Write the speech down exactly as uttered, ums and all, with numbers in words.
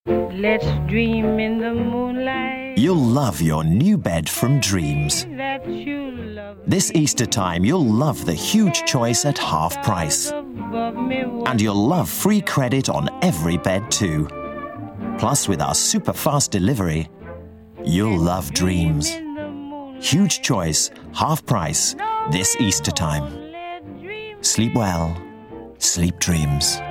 Let's dream in the moonlight. You'll love your new bed from Dreams. That you love This Easter time, you'll love the huge choice at half price. above me. And you'll love free credit on every bed too. Plus, with our super fast delivery, you'll love Dreams. In the moonlight. Huge choice, half price, this Easter time. Let dreams Sleep well, sleep dreams.